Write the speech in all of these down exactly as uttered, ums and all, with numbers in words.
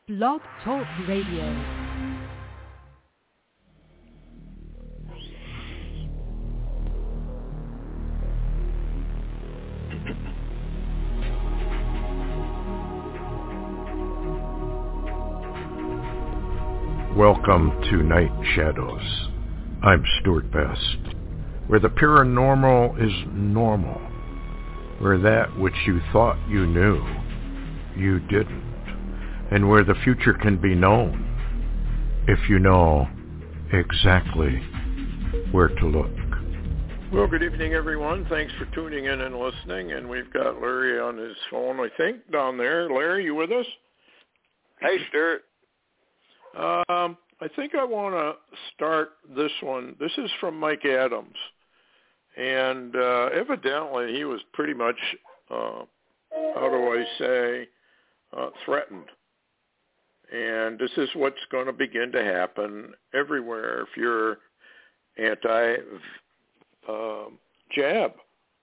Blog Talk Radio. Welcome to Night Shadows. I'm Stuart Best, where the paranormal is normal, where that which you thought you knew, you didn't, and where the future can be known if you know exactly where to look. Well, good evening, everyone. Thanks for tuning in and listening, and we've got Larry on his phone, I think, down there. Larry, you with us? Hey, Stuart. Um, I think I want to start this one. This is from Mike Adams, and uh, evidently he was pretty much, uh, how do I say, uh, threatened. And this is what's going to begin to happen everywhere if you're anti-jab.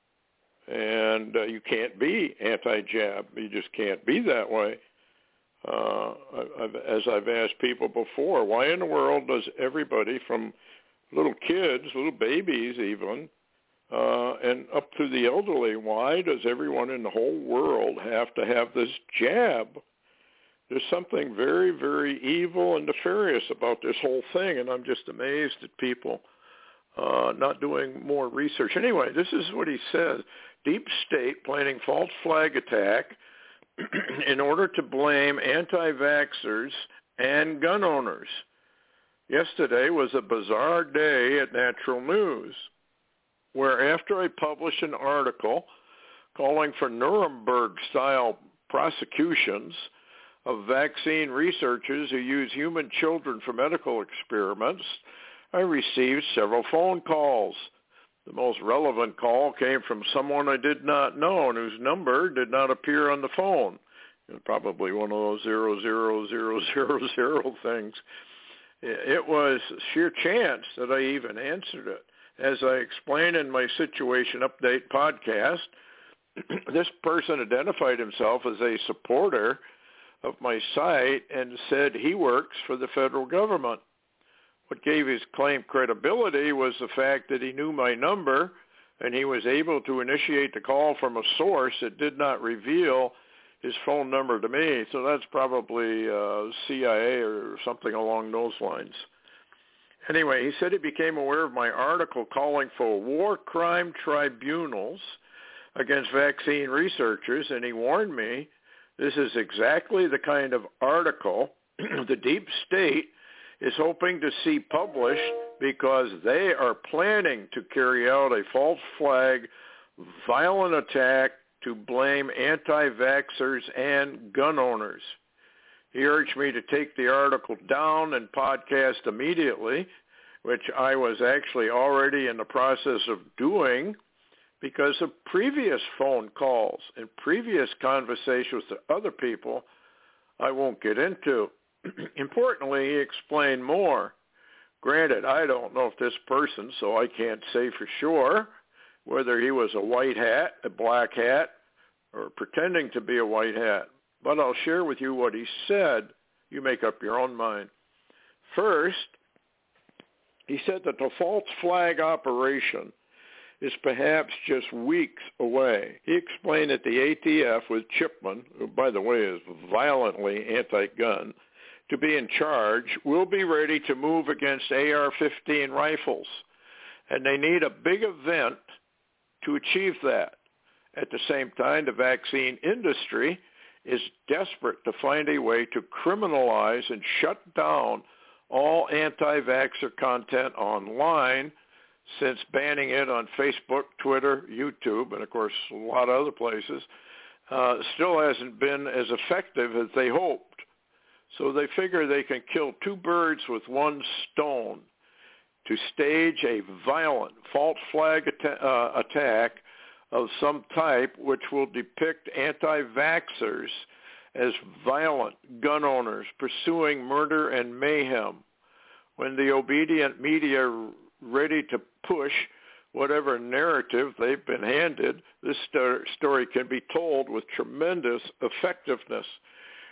And uh, you can't be anti-jab. You just can't be that way. Uh, I've, as I've asked people before, why in the world does everybody from little kids, little babies even, uh, and up to the elderly, why does everyone in the whole world have to have this jab? There's something very, very evil and nefarious about this whole thing, and I'm just amazed at people uh, not doing more research. Anyway, this is what he says. Deep State planning false flag attack in order to blame anti-vaxxers and gun owners. Yesterday was a bizarre day at Natural News, where after I published an article calling for Nuremberg-style prosecutions of vaccine researchers who use human children for medical experiments, I received several phone calls. The most relevant call came from someone I did not know and whose number did not appear on the phone. It was probably one of those zero, zero, zero, zero, zero things. It was sheer chance that I even answered it. As I explained in my Situation Update podcast, this person identified himself as a supporter of my site and said he works for the federal government. What gave his claim credibility was the fact that he knew my number and he was able to initiate the call from a source that did not reveal his phone number to me. So that's probably uh, C I A or something along those lines. Anyway, he said he became aware of my article calling for war crime tribunals against vaccine researchers, and he warned me this is exactly the kind of article the deep state is hoping to see published because they are planning to carry out a false flag, violent attack to blame anti-vaxxers and gun owners. He urged me to take the article down and podcast immediately, which I was actually already in the process of doing because of previous phone calls and previous conversations with other people I won't get into. Importantly, he explained more. Granted, I don't know if this person, so I can't say for sure whether he was a white hat, a black hat, or pretending to be a white hat. But I'll share with you what he said. You make up your own mind. First, he said that the false flag operation is perhaps just weeks away. He explained that the A T F with Chipman, who, by the way, is violently anti-gun, to be in charge, will be ready to move against A R fifteen rifles. And they need a big event to achieve that. At the same time, the vaccine industry is desperate to find a way to criminalize and shut down all anti-vaxxer content online, since banning it on Facebook, Twitter, YouTube, and of course a lot of other places, uh, still hasn't been as effective as they hoped. So they figure they can kill two birds with one stone to stage a violent false flag at- uh, attack of some type which will depict anti-vaxxers as violent gun owners pursuing murder and mayhem. When the obedient media are ready to push whatever narrative they've been handed, this sto- story can be told with tremendous effectiveness.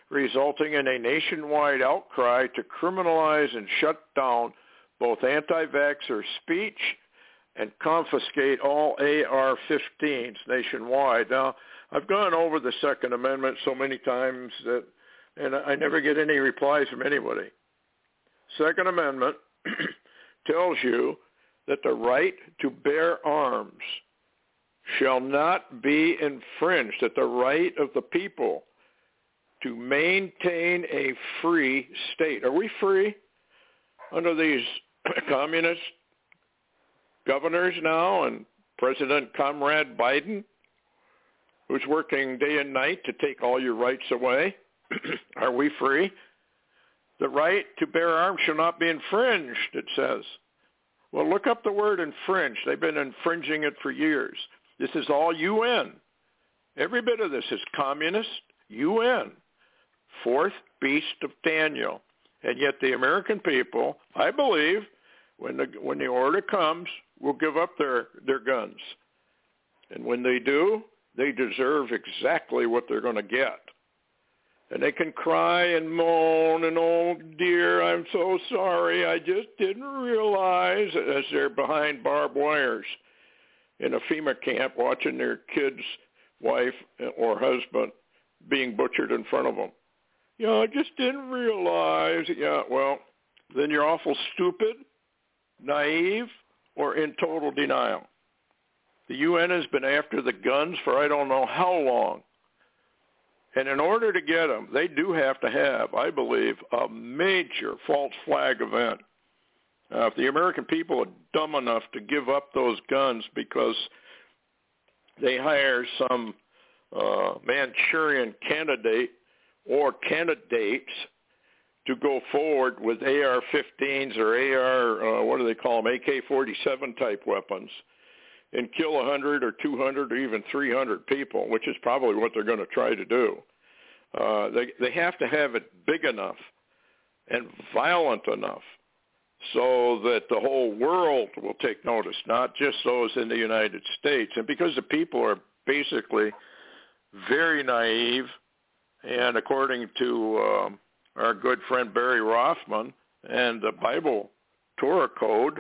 resulting in a nationwide outcry to criminalize and shut down both anti-vaxxer speech and confiscate all A R fifteens nationwide. Now, I've gone over the Second Amendment so many times that, and I never get any replies from anybody. Second Amendment tells you that the right to bear arms shall not be infringed, that the right of the people to maintain a free state. Are we free under these communist governors now and President Comrade Biden, who's working day and night to take all your rights away? Are we free? The right to bear arms shall not be infringed, it says. Well, look up the word infringe. They've been infringing it for years. This is all U N. Every bit of this is communist U N. Fourth beast of Daniel. And yet the American people, I believe, when the when the order comes, will give up their, their guns. And when they do, they deserve exactly what they're going to get. And they can cry and moan and, oh, dear, I'm so sorry. I just didn't realize, as they're behind barbed wires in a FEMA camp watching their kid's wife or husband being butchered in front of them. Yeah, I just didn't realize. Yeah, well, then you're awful stupid, naive, or in total denial. The U N has been after the guns for I don't know how long. And in order to get them, they do have to have, I believe, a major false flag event. Uh, if the American people are dumb enough to give up those guns because they hire some uh, Manchurian candidate or candidates to go forward with A R fifteens or A R, uh, what do they call them, A K forty-seven type weapons, and kill one hundred or two hundred or even three hundred people, which is probably what they're going to try to do. Uh, they, they have to have it big enough and violent enough so that the whole world will take notice, not just those in the United States. And because the people are basically very naive, and according to um, our good friend Barry Rothman and the Bible Torah Code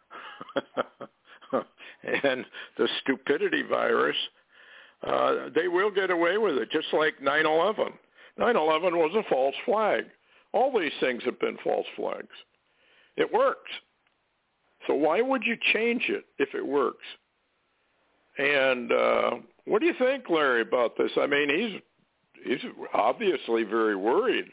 and the stupidity virus, uh, they will get away with it, just like nine eleven. nine eleven was a false flag. All these things have been false flags. It works. So why would you change it if it works? And uh, what do you think, Larry, about this? I mean, he's he's obviously very worried.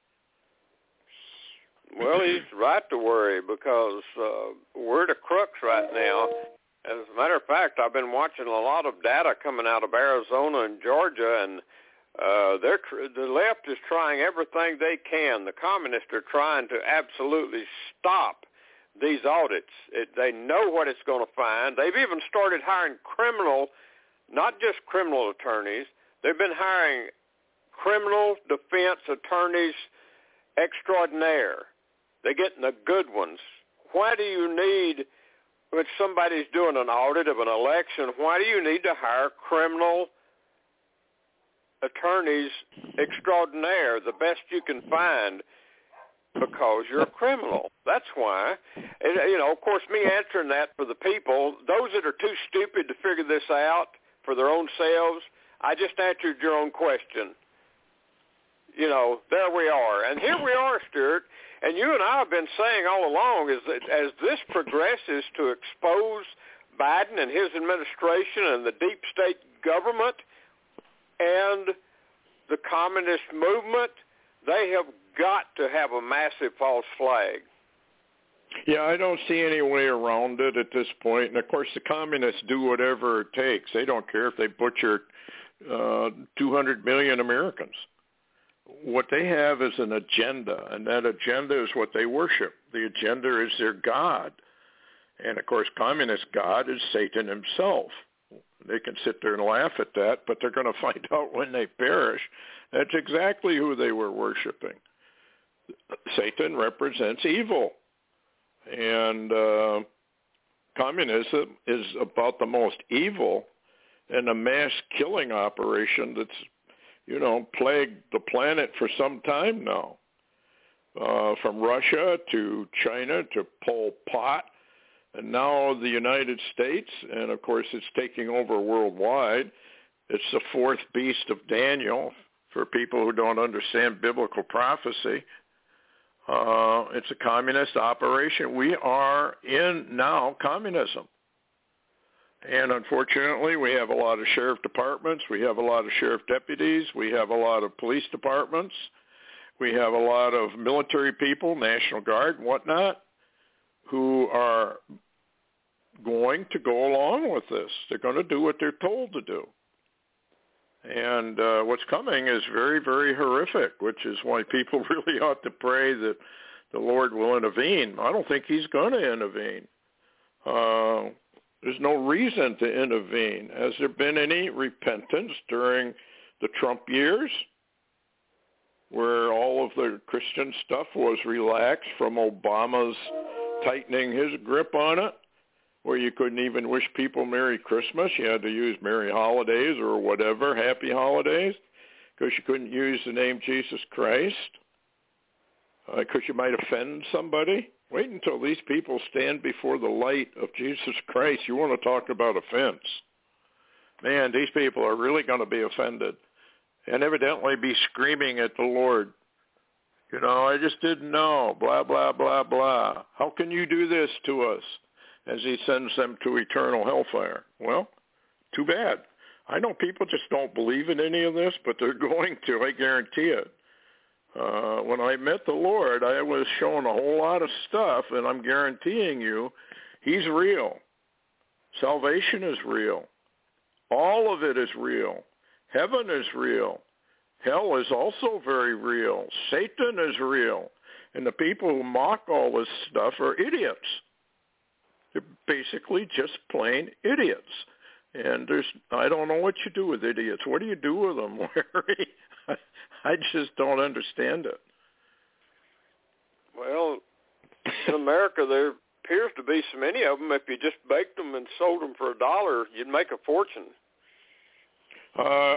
Well, he's right to worry because uh, we're the crux right now. As a matter of fact, I've been watching a lot of data coming out of Arizona and Georgia, and uh, they're tr- the left is trying everything they can. The communists are trying to absolutely stop these audits. It, they know what it's going to find. They've even started hiring criminal, not just criminal attorneys. They've been hiring criminal defense attorneys extraordinaire. They're getting the good ones. Why do you need, when somebody's doing an audit of an election, why do you need to hire criminal attorneys extraordinaire, the best you can find? Because you're a criminal. That's why. And, you know, of course, me answering that for the people, those that are too stupid to figure this out for their own selves, I just answered your own question. You know, there we are. And here we are, Stuart. And you and I have been saying all along is that as this progresses to expose Biden and his administration and the deep state government and the communist movement, they have got to have a massive false flag. Yeah, I don't see any way around it at this point. And, of course, the communists do whatever it takes. They don't care if they butcher uh, two hundred million Americans. What they have is an agenda, and that agenda is what they worship. The agenda is their God. And, of course, communist God is Satan himself. They can sit there and laugh at that, but they're going to find out when they perish. That's exactly who they were worshiping. Satan represents evil. And uh, communism is about the most evil and a mass killing operation that's you know, plagued the planet for some time now. Uh, from Russia to China to Pol Pot, and now the United States, and of course it's taking over worldwide. It's the fourth beast of Daniel for people who don't understand biblical prophecy. Uh, it's a communist operation. We are in now communism. And unfortunately, we have a lot of sheriff departments. We have a lot of sheriff deputies. We have a lot of police departments. We have a lot of military people, National Guard and whatnot, who are going to go along with this. They're going to do what they're told to do. And uh, what's coming is very, very horrific, which is why people really ought to pray that the Lord will intervene. I don't think he's going to intervene. Uh, there's no reason to intervene. Has there been any repentance during the Trump years, where all of the Christian stuff was relaxed from Obama's tightening his grip on it, where you couldn't even wish people Merry Christmas? You had to use Merry Holidays or whatever, Happy Holidays, because you couldn't use the name Jesus Christ, because uh, you might offend somebody. Wait until these people stand before the light of Jesus Christ. You want to talk about offense. Man, these people are really going to be offended and evidently be screaming at the Lord. You know, I just didn't know, blah, blah, blah, blah. How can you do this to us? As he sends them to eternal hellfire. Well, too bad. I know people just don't believe in any of this, but they're going to, I guarantee it. Uh, when I met the Lord, I was shown a whole lot of stuff, and I'm guaranteeing you, he's real. Salvation is real. All of it is real. Heaven is real. Hell is also very real. Satan is real. And the people who mock all this stuff are idiots. They're basically just plain idiots. And there's, I don't know what you do with idiots. What do you do with them, Larry? I just don't understand it. Well, in America, there appears to be so many of them. If you just baked them and sold them for a dollar, you'd make a fortune. Uh,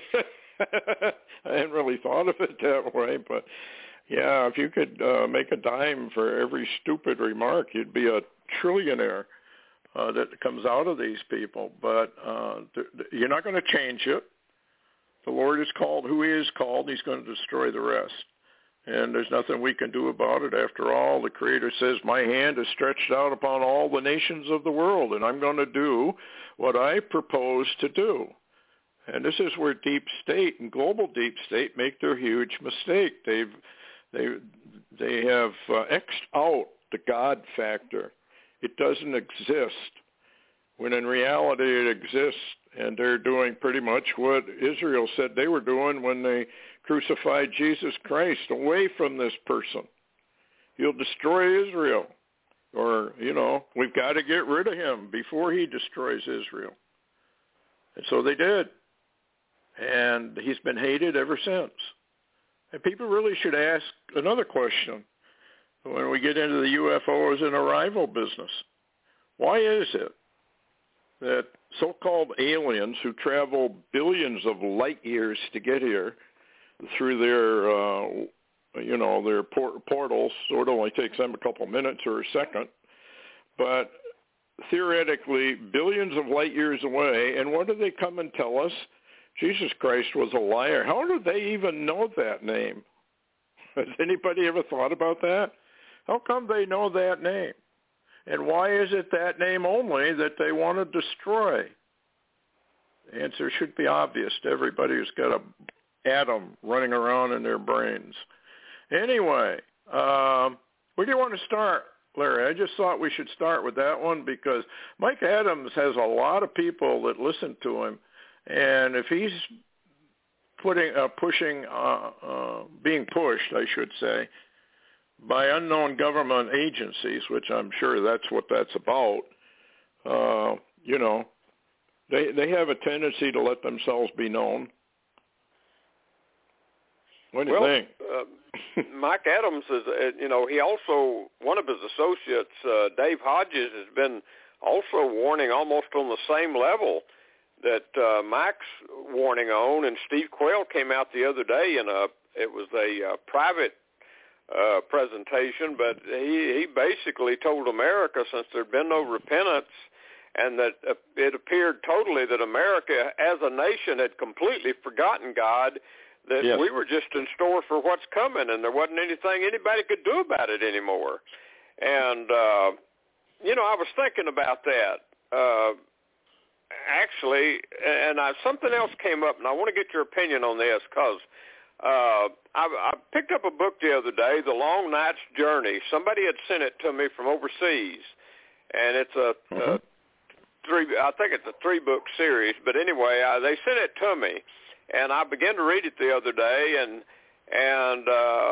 I hadn't really thought of it that way, but yeah, if you could uh, make a dime for every stupid remark, you'd be a trillionaire uh, that comes out of these people. But uh, th- th- you're not going to change it. The Lord is called who he is called. He's going to destroy the rest. And there's nothing we can do about it. After all, the Creator says, my hand is stretched out upon all the nations of the world, and I'm going to do what I propose to do. And this is where deep state and global deep state make their huge mistake. They've they they have uh, X'd out the God factor. It doesn't exist, when in reality it exists, and they're doing pretty much what Israel said they were doing when they crucified Jesus Christ. Away from this person. He'll destroy Israel. Or, you know, we've got to get rid of him before he destroys Israel. And so they did. And he's been hated ever since. And people really should ask another question when we get into the U F Os and arrival business. Why is it that so-called aliens who travel billions of light years to get here through their, uh, you know, their port- portals, so it only takes them a couple minutes or a second, but theoretically billions of light years away, and what do they come and tell us? Jesus Christ was a liar. How do they even know that name? Has anybody ever thought about that? How come they know that name? And why is it that name only that they want to destroy? The answer should be obvious to everybody who's got an atom running around in their brains. Anyway, um, where do you want to start, Larry? I just thought we should start with that one because Mike Adams has a lot of people that listen to him. And if he's putting, uh, pushing, uh, uh, being pushed, I should say, by unknown government agencies, which I'm sure that's what that's about, uh, you know, they they have a tendency to let themselves be known. What do well, you think? Uh, Mike Adams is, uh, you know, he also, one of his associates, uh, Dave Hodges, has been also warning almost on the same level that uh, Mike's warning on, and Steve Quayle came out the other day in a, it was a uh, private uh, presentation, but he, he basically told America, since there'd been no repentance, and that uh, it appeared totally that America as a nation had completely forgotten God, that yes. we were just in store for what's coming, and there wasn't anything anybody could do about it anymore. And, uh, you know, I was thinking about that, uh, actually, and I, something else came up, and I want to get your opinion on this, because uh, I, I picked up a book the other day, The Long Night's Journey. Somebody had sent it to me from overseas, and it's a, mm-hmm. a three, I think it's a three-book series, but anyway, I, they sent it to me, and I began to read it the other day, and and uh,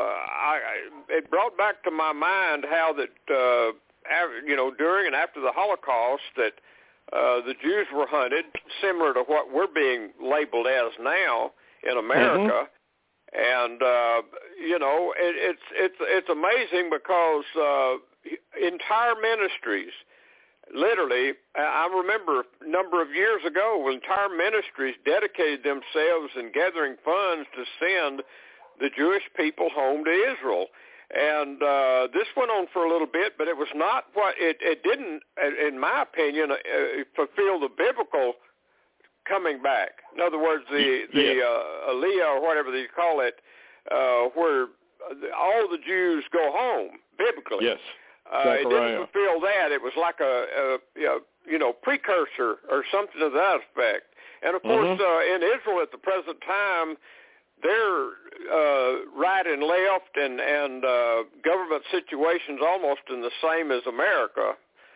I, it brought back to my mind how that, uh, you know, during and after the Holocaust, that uh, the Jews were hunted, similar to what we're being labeled as now in America. Mm-hmm. And, uh, you know, it, it's, it's, it's amazing because uh, entire ministries, literally, I remember a number of years ago when entire ministries dedicated themselves in gathering funds to send the Jewish people home to Israel. And uh, this went on for a little bit, but it was not what, it, it didn't, in my opinion, uh, fulfill the biblical coming back. In other words, the, the yeah. uh, Aliyah, or whatever you call it, uh, where all the Jews go home, biblically. Yes. Uh, it didn't fulfill that. It was like a, a you know, precursor or something to that effect. And, of course, mm-hmm. uh, in Israel at the present time, they're uh, right and left and, and uh, government situations almost in the same as America.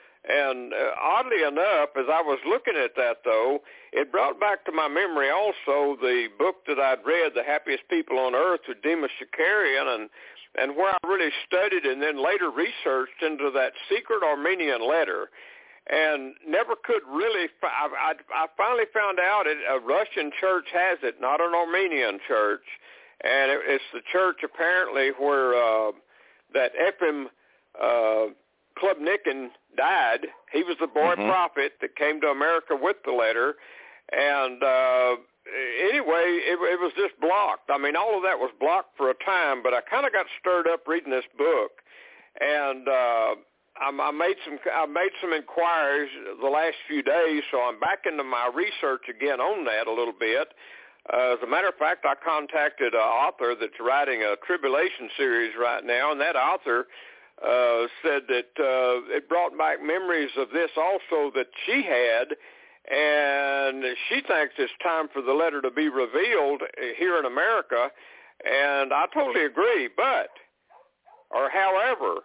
And uh, oddly enough, as I was looking at that, though, it brought back to my memory also the book that I'd read, The Happiest People on Earth, with Demos Shakarian, and and where I really studied and then later researched into that secret Armenian letter, and never could really, I, I, I finally found out it, a Russian church has it, not an Armenian church, and it, it's the church apparently where uh, that Ephraim uh, Klubnikin died. He was the boy mm-hmm. prophet that came to America with the letter, and uh, anyway, it, it was just blocked. I mean, all of that was blocked for a time, but I kind of got stirred up reading this book, and uh, I, I made some I made some inquiries the last few days, so I'm back into my research again on that a little bit. Uh, as a matter of fact, I contacted an author that's writing a tribulation series right now, and that author uh, said that uh, it brought back memories of this also that she had, and she thinks it's time for the letter to be revealed here in America, and I totally agree. But, or however,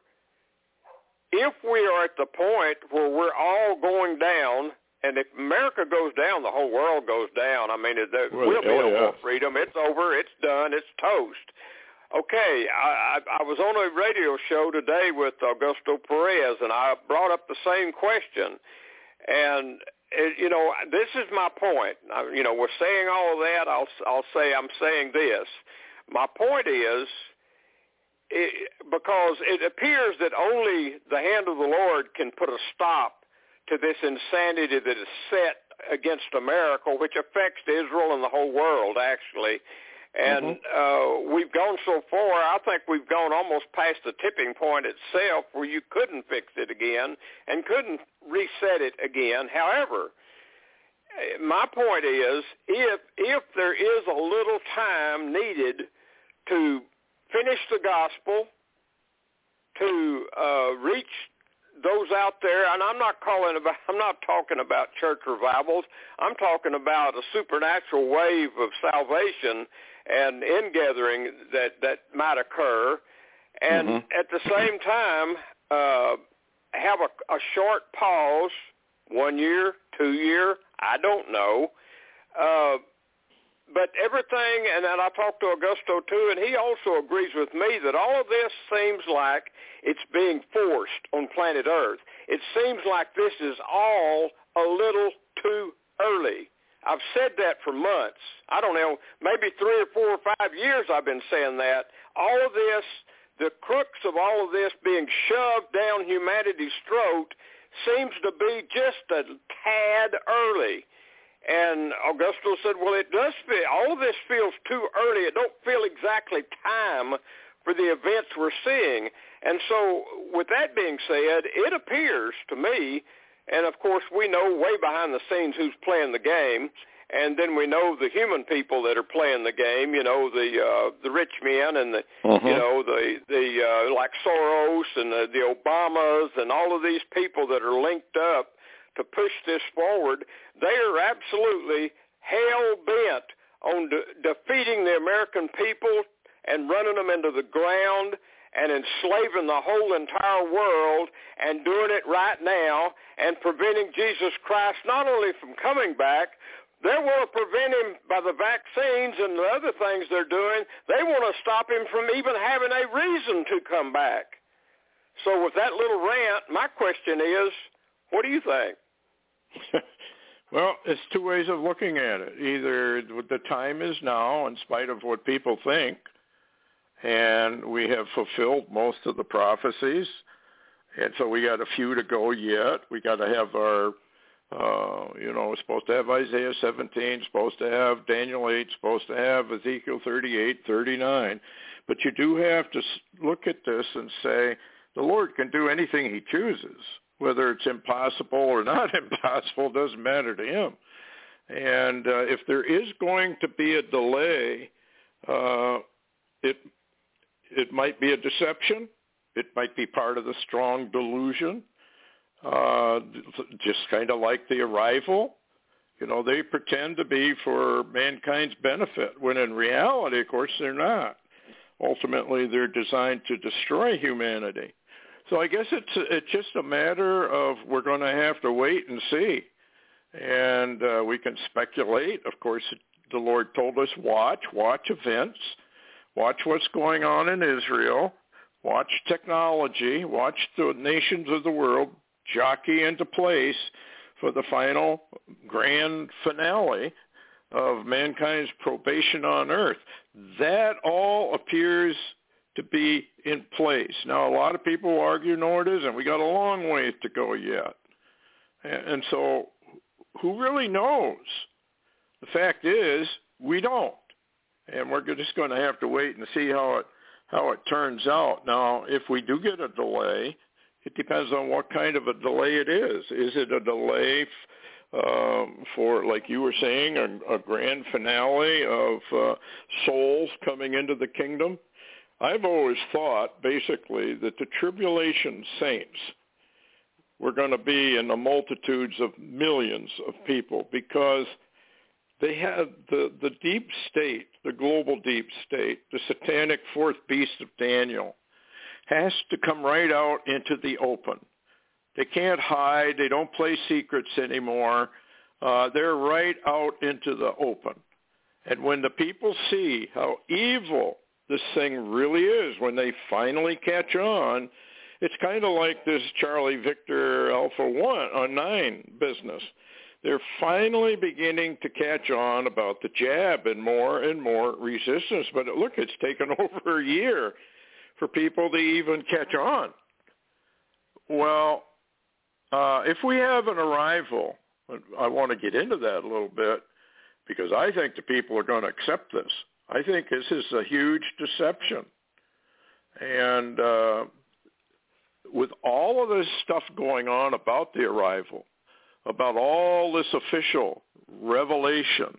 if we are at the point where we're all going down, and if America goes down, the whole world goes down. I mean, there well, will be oh, no yeah. more freedom. It's over. It's done. It's toast. Okay, I, I, I was on a radio show today with Augusto Perez, and I brought up the same question. And, it, you know, this is my point. I, you know, we're saying all of that. I'll, I'll say I'm saying this. My point is, it, because it appears that only the hand of the Lord can put a stop to this insanity that is set against America, which affects Israel and the whole world, actually. And mm-hmm. uh, we've gone so far, I think we've gone almost past the tipping point itself where you couldn't fix it again and couldn't reset it again. However, my point is, if if there is a little time needed to finish the gospel, to uh, reach those out there, and I'm not calling about, I'm not talking about church revivals. I'm talking about a supernatural wave of salvation and ingathering that, that might occur, and mm-hmm. at the same time uh, have a, a short pause, one year, two year, I don't know, uh, but everything, and then I talked to Augusto too, and he also agrees with me that all of this seems like it's being forced on planet Earth. It seems like this is all a little too early. I've said that for months. I don't know, maybe three or four or five years I've been saying that. All of this, the crux of all of this being shoved down humanity's throat seems to be just a tad early. And Augusto said, well, it does feel, all of this feels too early. It don't feel exactly time for the events we're seeing. And so with that being said, it appears to me, and of course we know way behind the scenes who's playing the game, and then we know the human people that are playing the game, you know, the uh, the rich men and the, uh-huh. you know, the, the uh, like Soros and the, the Obamas and all of these people that are linked up to push this forward. They are absolutely hell-bent on de- defeating the American people and running them into the ground and enslaving the whole entire world and doing it right now and preventing Jesus Christ not only from coming back, they want to prevent him by the vaccines and the other things they're doing. They want to stop him from even having a reason to come back. So with that little rant, my question is, what do you think? Well, it's two ways of looking at it. Either the time is now, in spite of what people think, and we have fulfilled most of the prophecies, and so we got a few to go yet. We got to have our, uh, you know, we're supposed to have Isaiah seventeen, supposed to have Daniel eight, supposed to have Ezekiel thirty-eight, thirty-nine. But you do have to look at this and say, the Lord can do anything he chooses. Whether it's impossible or not impossible doesn't matter to him. And uh, if there is going to be a delay, uh, it it might be a deception. It might be part of the strong delusion, uh, just kind of like the arrival. You know, they pretend to be for mankind's benefit, when in reality, of course, they're not. Ultimately, they're designed to destroy humanity. So I guess it's it's just a matter of we're going to have to wait and see. And uh, we can speculate. Of course, the Lord told us, watch, watch events, watch what's going on in Israel, watch technology, watch the nations of the world jockey into place for the final grand finale of mankind's probation on earth. That all appears to be in place. Now, a lot of people argue, no, it isn't. We got a long way to go yet. And so who really knows? The fact is, we don't. And we're just going to have to wait and see how it how it turns out. Now, if we do get a delay, it depends on what kind of a delay it is. Is it a delay um, for, like you were saying, a, a grand finale of uh, souls coming into the kingdom? I've always thought, basically, that the tribulation saints were going to be in the multitudes of millions of people, because they had the, the deep state, the global deep state, the satanic fourth beast of Daniel, has to come right out into the open. They can't hide. They don't play secrets anymore. Uh, they're right out into the open. And when the people see how evil this thing really is, when they finally catch on, it's kind of like this Charlie Victor Alpha One on nine business. They're finally beginning to catch on about the jab and more and more resistance. But look, it's taken over a year for people to even catch on. Well, uh, if we have an arrival, I want to get into that a little bit, because I think the people are going to accept this. I think this is a huge deception. And uh, with all of this stuff going on about the arrival, about all this official revelation,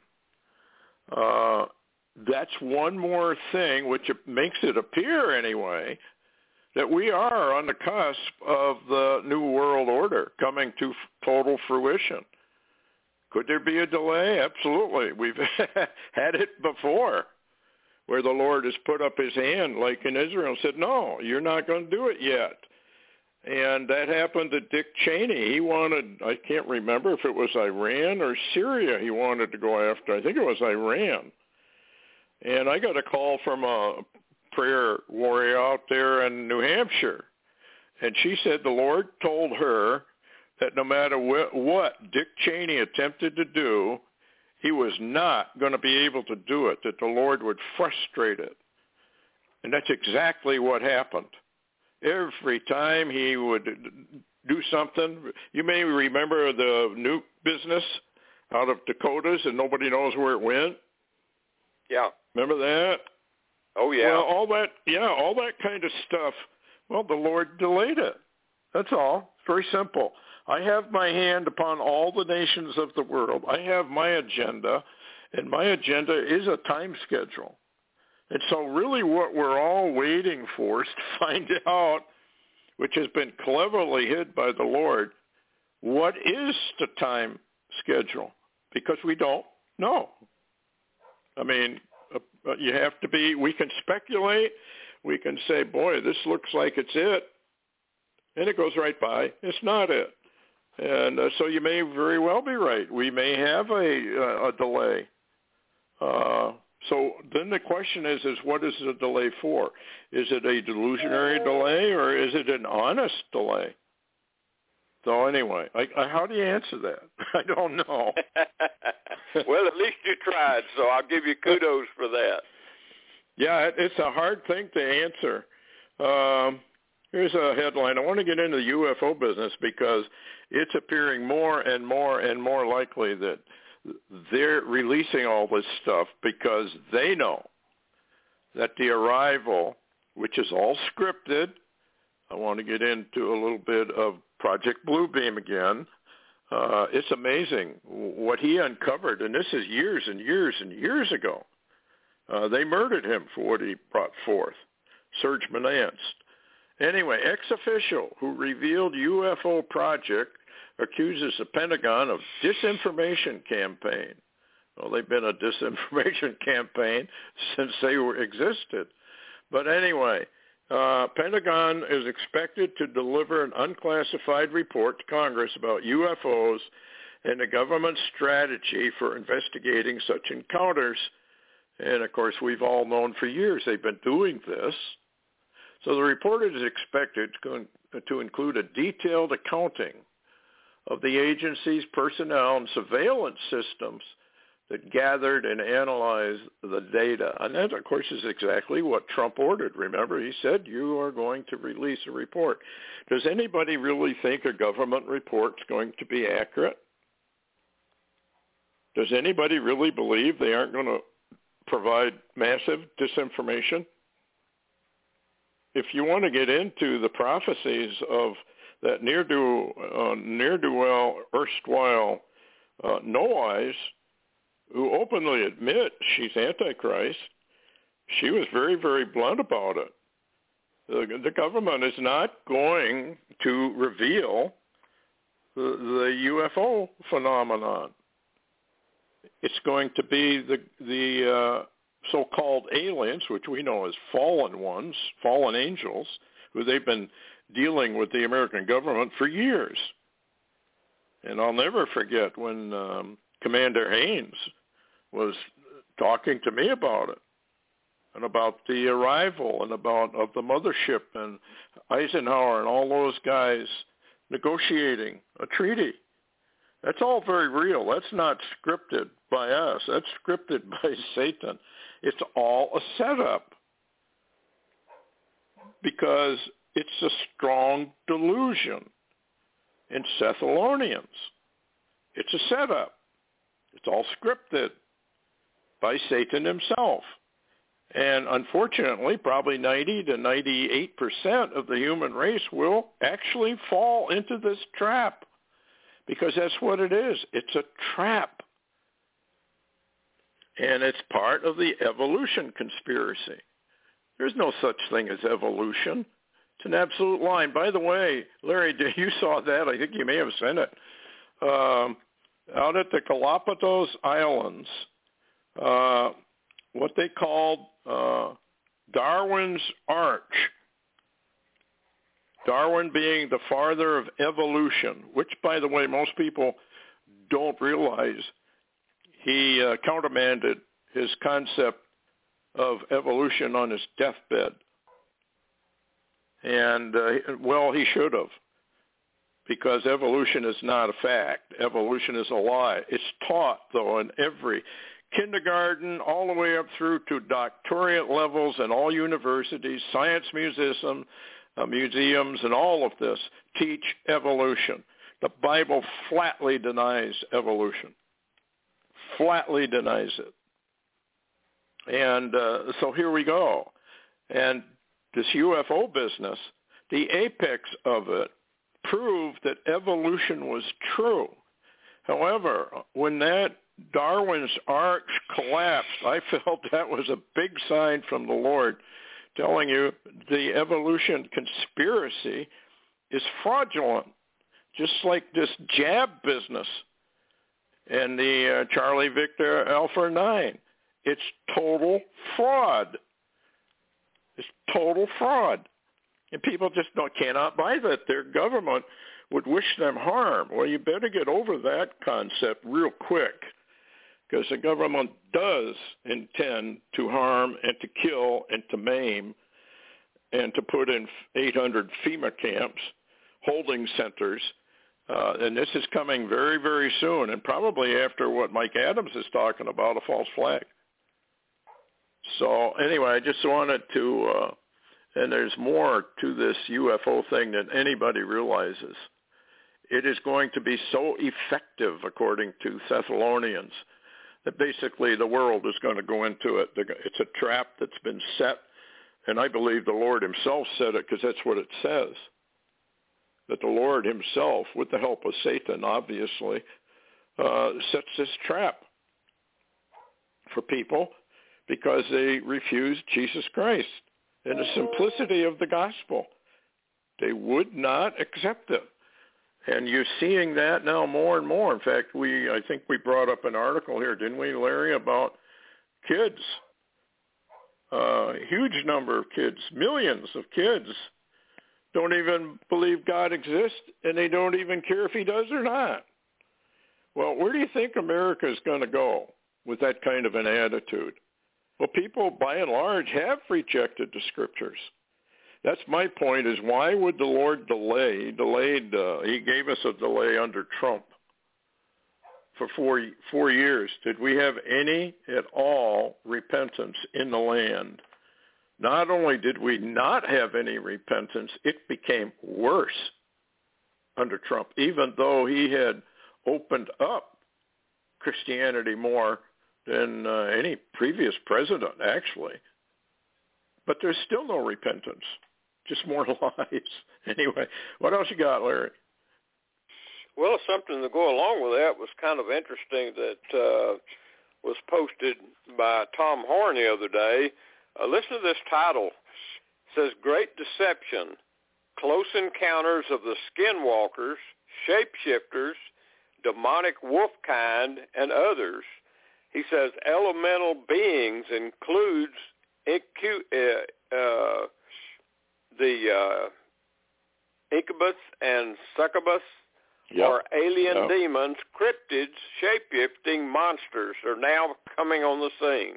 uh, that's one more thing which it makes it appear anyway that we are on the cusp of the New World Order coming to total fruition. Could there be a delay? Absolutely. We've had it before, where the Lord has put up his hand, like in Israel, and said, no, you're not going to do it yet. And that happened to Dick Cheney. He wanted, I can't remember if it was Iran or Syria he wanted to go after. I think it was Iran. And I got a call from a prayer warrior out there in New Hampshire. And she said the Lord told her that no matter wh- what Dick Cheney attempted to do, he was not going to be able to do it, that the Lord would frustrate it. And that's exactly what happened. Every time he would do something, you may remember the nuke business. out of Dakotas and nobody knows where it went? Yeah. Remember that? Oh, yeah. Well, all that, yeah, all that kind of stuff, well, the Lord delayed it. That's all. It's very simple. I have my hand upon all the nations of the world. I have my agenda, and my agenda is a time schedule. And so really what we're all waiting for is to find out, which has been cleverly hid by the Lord, what is the time schedule? Because we don't know. I mean, uh, you have to be, we can speculate. We can say, boy, this looks like it's it. And it goes right by. It's not it. And uh, so you may very well be right. We may have a, uh, a delay. Uh, so then the question is, is what is the delay for? Is it a delusionary delay or is it an honest delay? So anyway, I, I, how do you answer that? I don't know. Well, at least you tried, so I'll give you kudos for that. Yeah, it, it's a hard thing to answer. Um, here's a headline. I want to get into the U F O business because it's appearing more and more and more likely that they're releasing all this stuff because they know that the arrival, which is all scripted, I want to get into a little bit of Project Bluebeam again. Uh, it's amazing what he uncovered, and this is years and years and years ago. Uh, they murdered him for what he brought forth, Serge Menanst. Anyway, ex-official who revealed U F O project accuses the Pentagon of disinformation campaign. Well, they've been a disinformation campaign since they were existed. But anyway, uh, Pentagon is expected to deliver an unclassified report to Congress about U F Os and the government's strategy for investigating such encounters. And, of course, we've all known for years they've been doing this. So the report is expected to, to include a detailed accounting of the agency's personnel and surveillance systems that gathered and analyzed the data. And that, of course, is exactly what Trump ordered. Remember, he said, you are going to release a report. Does anybody really think a government report's going to be accurate? Does anybody really believe they aren't going to provide massive disinformation? If you want to get into the prophecies of that near-do, uh, near-do-well, erstwhile uh, no-eyes, who openly admit she's Antichrist, she was very, very blunt about it. The, the government is not going to reveal the, the U F O phenomenon. It's going to be the the uh, so-called aliens, which we know as fallen ones, fallen angels, who they've been dealing with the American government for years. And I'll never forget when um, Commander Haynes was talking to me about it and about the arrival and about of the mothership and Eisenhower and all those guys negotiating a treaty. That's all very real. That's not scripted by us. That's scripted by Satan. It's all a setup because it's a strong delusion in Thessalonians. It's a setup. It's all scripted by Satan himself. And unfortunately, probably ninety to ninety-eight percent of the human race will actually fall into this trap because that's what it is. It's a trap. And it's part of the evolution conspiracy. There's no such thing as evolution. It's an absolute lie. By the way, Larry, you saw that. I think you may have seen it. Um, out at the Galapagos Islands, uh, what they called uh, Darwin's Arch, Darwin being the father of evolution, which, by the way, most people don't realize. He uh, countermanded his concept of evolution on his deathbed. And, uh, well, he should have, because evolution is not a fact. Evolution is a lie. It's taught, though, in every kindergarten all the way up through to doctorate levels in all universities, science museum, uh, museums, and all of this teach evolution. The Bible flatly denies evolution. flatly denies it. And uh, so here we go. And this U F O business, the apex of it, proved that evolution was true. However, when that Darwin's arch collapsed, I felt that was a big sign from the Lord telling you the evolution conspiracy is fraudulent, just like this jab business and the uh, Charlie Victor Alpha nine. It's total fraud. It's total fraud. And people just don't, cannot buy that. Their government would wish them harm. Well, you better get over that concept real quick, because the government does intend to harm and to kill and to maim and to put in eight hundred FEMA camps, holding centers. Uh, and this is coming very, very soon, and probably after what Mike Adams is talking about, a false flag. So anyway, I just wanted to, uh, and there's more to this U F O thing than anybody realizes. It is going to be so effective, according to Thessalonians, that basically the world is going to go into it. It's a trap that's been set, and I believe the Lord himself said it, because that's what it says, that the Lord himself, with the help of Satan, obviously, uh, sets this trap for people because they refused Jesus Christ and the simplicity of the gospel. They would not accept it. And you're seeing that now more and more. In fact, we I think we brought up an article here, didn't we, Larry, about kids. A uh, huge number of kids, millions of kids, don't even believe God exists, and they don't even care if he does or not. Well, where do you think America is going to go with that kind of an attitude? Well, people, by and large, have rejected the scriptures. That's my point, is why would the Lord delay? He delayed, uh, he gave us a delay under Trump for four, four years. Did we have any at all repentance in the land? Not only did we not have any repentance, it became worse under Trump, even though he had opened up Christianity more than uh, any previous president, actually. But there's still no repentance, just more lies. Anyway, what else you got, Larry? Well, something to go along with that was kind of interesting that uh, was posted by Tom Horn the other day. Uh, listen to this title. It says, Great Deception, Close Encounters of the Skinwalkers, Shapeshifters, Demonic Wolf Kind, and Others. He says elemental beings includes incu- uh, uh, the uh, incubus and succubus, yep. or alien yep. demons, cryptids, shape-shifting monsters are now coming on the scene.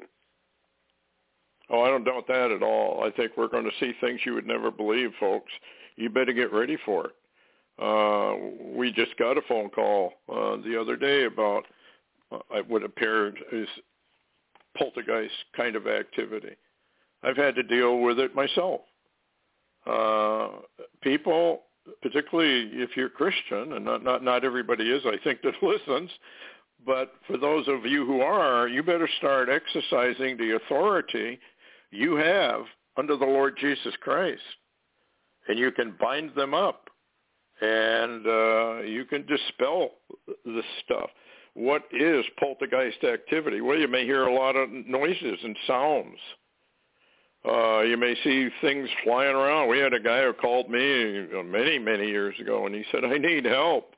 Oh, I don't doubt that at all. I think we're going to see things you would never believe, folks. You better get ready for it. Uh, we just got a phone call uh, the other day about uh, what appeared as poltergeist kind of activity. I've had to deal with it myself. Uh, people, particularly if you're Christian, and not, not, not everybody is, I think, that listens, but for those of you who are, you better start exercising the authority you have under the Lord Jesus Christ. And you can bind them up, and uh, you can dispel this stuff. What is poltergeist activity? Well, you may hear a lot of noises and sounds. Uh, you may see things flying around. We had a guy who called me many, many years ago, and he said, I need help.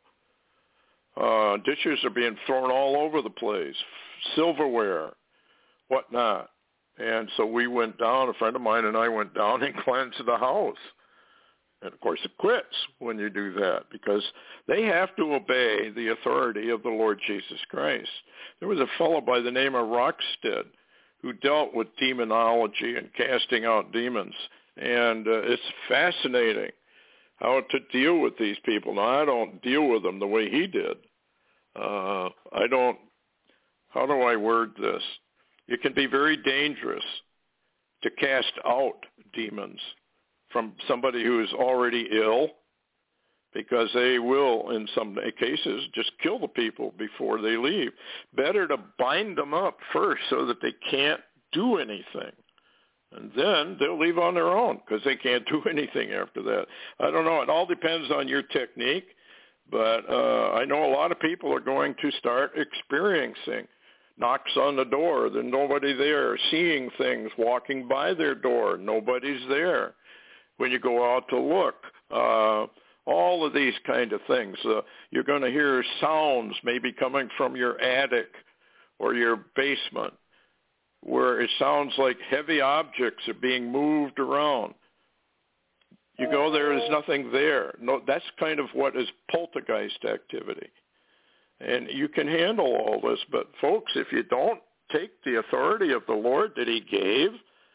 Uh, dishes are being thrown all over the place, silverware, whatnot. And so we went down, a friend of mine and I went down and cleansed the house. And, of course, it quits when you do that, because they have to obey the authority of the Lord Jesus Christ. There was a fellow by the name of Rockstead who dealt with demonology and casting out demons. And uh, it's fascinating how to deal with these people. Now, I don't deal with them the way he did. Uh, I don't, how do I word this? It can be very dangerous to cast out demons from somebody who is already ill, because they will, in some cases, just kill the people before they leave. Better to bind them up first so that they can't do anything. And then they'll leave on their own because they can't do anything after that. I don't know. It all depends on your technique. But uh, I know a lot of people are going to start experiencing knocks on the door, there's nobody there, seeing things, walking by their door, nobody's there. When you go out to look, uh, all of these kind of things. Uh, you're going to hear sounds maybe coming from your attic or your basement where it sounds like heavy objects are being moved around. You go there, there's nothing there. No, that's kind of what is poltergeist activity. And you can handle all this, but folks, if you don't take the authority of the Lord that he gave,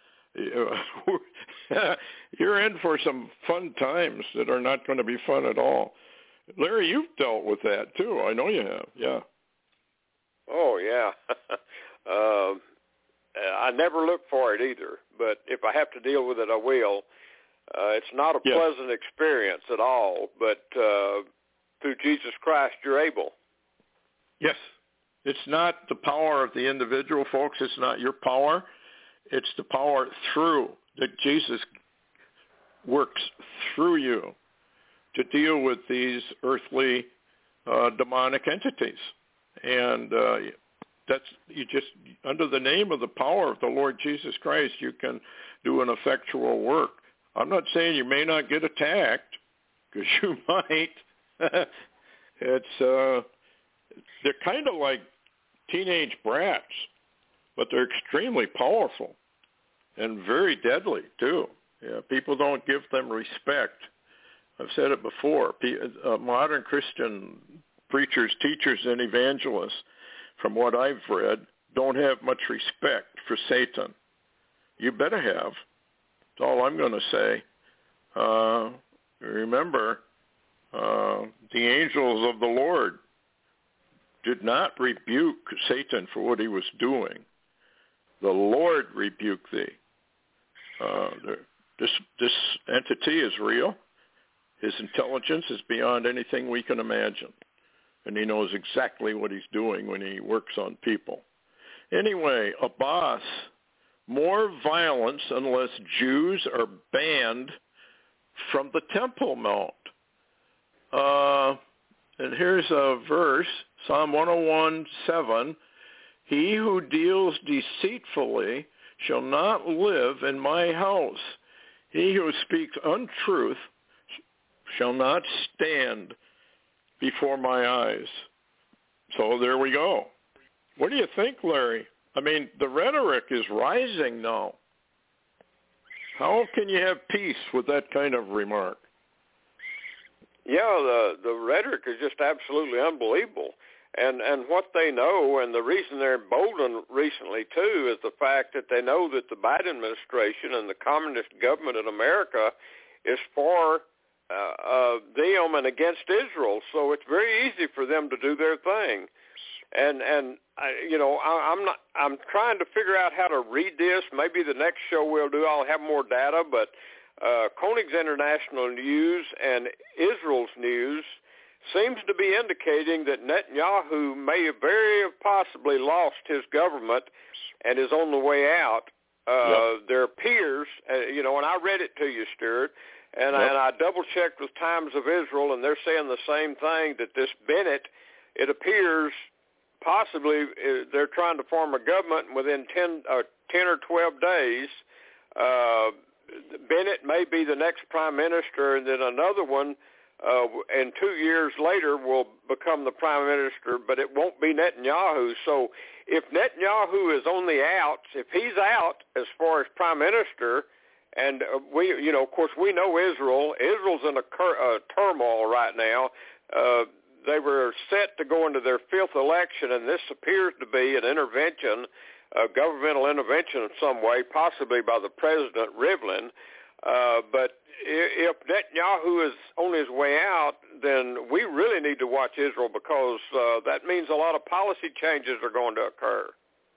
you're in for some fun times that are not going to be fun at all. Larry, you've dealt with that too. I know you have. Yeah. Oh, yeah. uh, I never look for it either, but if I have to deal with it, I will. Uh, it's not a yes. pleasant experience at all, but uh, through Jesus Christ, you're able. Yes. It's not the power of the individual, folks. It's not your power. It's the power through that Jesus works through you to deal with these earthly uh, demonic entities. And uh, that's you just, under the name of the power of the Lord Jesus Christ, you can do an effectual work. I'm not saying you may not get attacked, because you might. It's uh, they're kind of like teenage brats, but they're extremely powerful and very deadly too. Yeah, people don't give them respect. I've said it before. Uh, modern Christian preachers, teachers, and evangelists, from what I've read, don't have much respect for Satan. You better have. That's all I'm going to say. Uh, remember, uh, the angels of the Lord did not rebuke Satan for what he was doing. The Lord rebuked thee. Uh, this this entity is real. His intelligence is beyond anything we can imagine. And he knows exactly what he's doing when he works on people. Anyway, Abbas, more violence unless Jews are banned from the Temple Mount. Uh, and here's a verse, Psalm one oh one, seven. He who deals deceitfully shall not live in my house. He who speaks untruth shall not stand before my eyes. So there we go. What do you think, Larry? I mean, the rhetoric is rising now. How can you have peace with that kind of remark? Yeah, the the rhetoric is just absolutely unbelievable. And and what they know, and the reason they're emboldened recently, too, is the fact that they know that the Biden administration and the communist government in America is for uh, uh, them and against Israel. So it's very easy for them to do their thing. And, and I, you know, I, I'm not. I'm trying to figure out how to read this. Maybe the next show we'll do, I'll have more data. But uh, Koenig's International News and Israel's News seems to be indicating that Netanyahu may have very possibly lost his government and is on the way out. Uh, yep. There appears, uh, you know, and I read it to you, Stuart, and, yep. I, and I double-checked with Times of Israel, and they're saying the same thing, that this Bennett, it appears possibly uh, they're trying to form a government, and within ten, uh, ten or twelve days, uh, Bennett may be the next prime minister, and then another one, Uh, and two years later will become the prime minister, but it won't be Netanyahu. So if Netanyahu is on the outs, if he's out as far as prime minister, and uh, we, you know, of course, we know Israel. Israel's in a cur- uh, turmoil right now. Uh, they were set to go into their fifth election, and this appears to be an intervention, a governmental intervention in some way, possibly by the president, Rivlin. Uh, but if Netanyahu is on his way out, then we really need to watch Israel, because uh, that means a lot of policy changes are going to occur.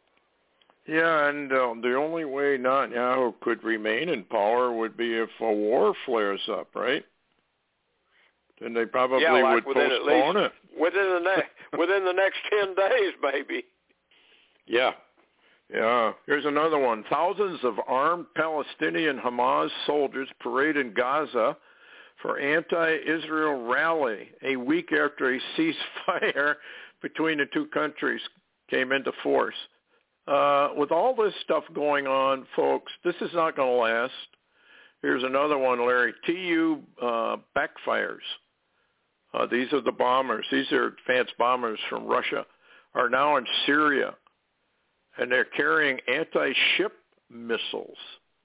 Yeah, and uh, the only way Netanyahu could remain in power would be if a war flares up, right? then they probably yeah, like would within postpone at least, it. Within the, ne- within the next ten days, maybe. Yeah. Yeah. Here's another one. Thousands of armed Palestinian Hamas soldiers parade in Gaza for anti-Israel rally a week after a ceasefire between the two countries came into force. Uh, with all this stuff going on, folks, this is not going to last. Here's another one, Larry. T U uh, backfires. Uh, these are the bombers. These are advanced bombers from Russia, are now in Syria, and they're carrying anti-ship missiles.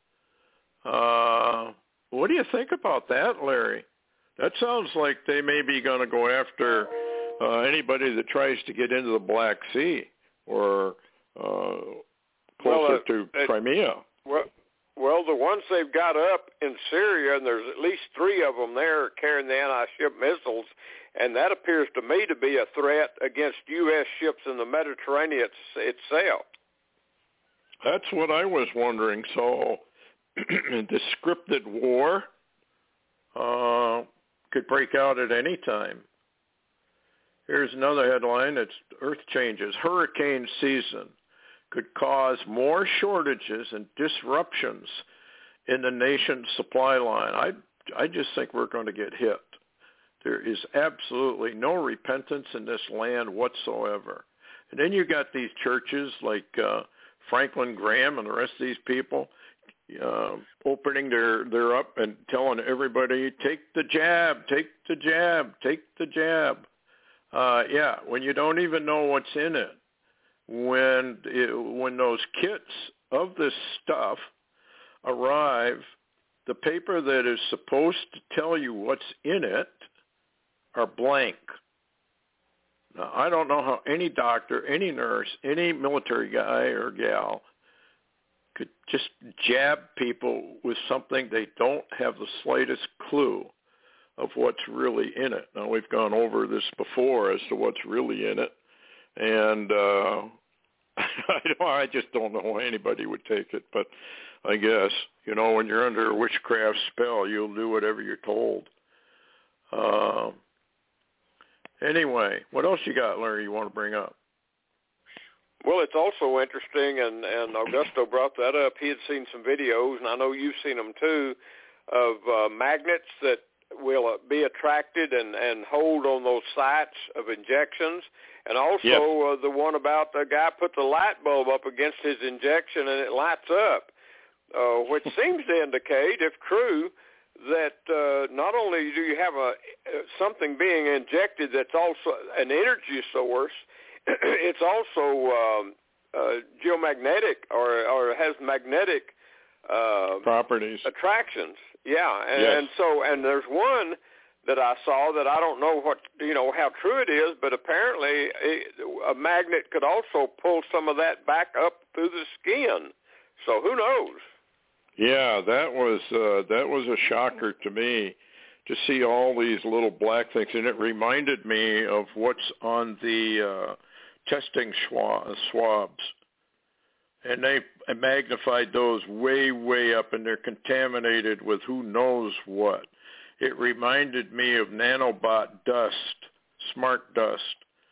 Uh, what do you think about that, Larry? That sounds like they may be going to go after uh, anybody that tries to get into the Black Sea or uh, closer well, uh, to it, Crimea. Well, well, the ones they've got up in Syria, and there's at least three of them there carrying the anti-ship missiles, and that appears to me to be a threat against U S ships in the Mediterranean itself. That's what I was wondering. So the scripted war uh, could break out at any time. Here's another headline. It's Earth changes. Hurricane season could cause more shortages and disruptions in the nation's supply line. I, I just think we're going to get hit. There is absolutely no repentance in this land whatsoever. And then you got these churches like uh, Franklin Graham and the rest of these people uh, opening their, their up and telling everybody, take the jab, take the jab, take the jab. Uh, yeah, when you don't even know what's in it. When it, when those kits of this stuff arrive, the paper that is supposed to tell you what's in it are blank. Now, I don't know how any doctor, any nurse, any military guy or gal could just jab people with something they don't have the slightest clue of what's really in it. Now, we've gone over this before as to what's really in it. And uh, I, don't, I just don't know why anybody would take it. But I guess, you know, when you're under a witchcraft spell, you'll do whatever you're told. Uh, anyway, what else you got, Larry, you want to bring up? Well, it's also interesting, and, and Augusto brought that up. He had seen some videos, and I know you've seen them too, of uh, magnets that will uh, be attracted and, and hold on those sites of injections. And also yep. uh, the one about the guy put the light bulb up against his injection and it lights up, uh, which seems to indicate, if true, that uh, not only do you have a something being injected that's also an energy source, it's also um, uh, geomagnetic or, or has magnetic uh, properties, attractions. Yeah, and, yes. and so and there's one that I saw that I don't know what you know how true it is, but apparently it, a magnet could also pull some of that back up through the skin. So who knows? Yeah, that was uh, that was a shocker to me to see all these little black things, and it reminded me of what's on the uh, testing schwa- swabs. And they magnified those way, way up, and they're contaminated with who knows what. It reminded me of nanobot dust, smart dust.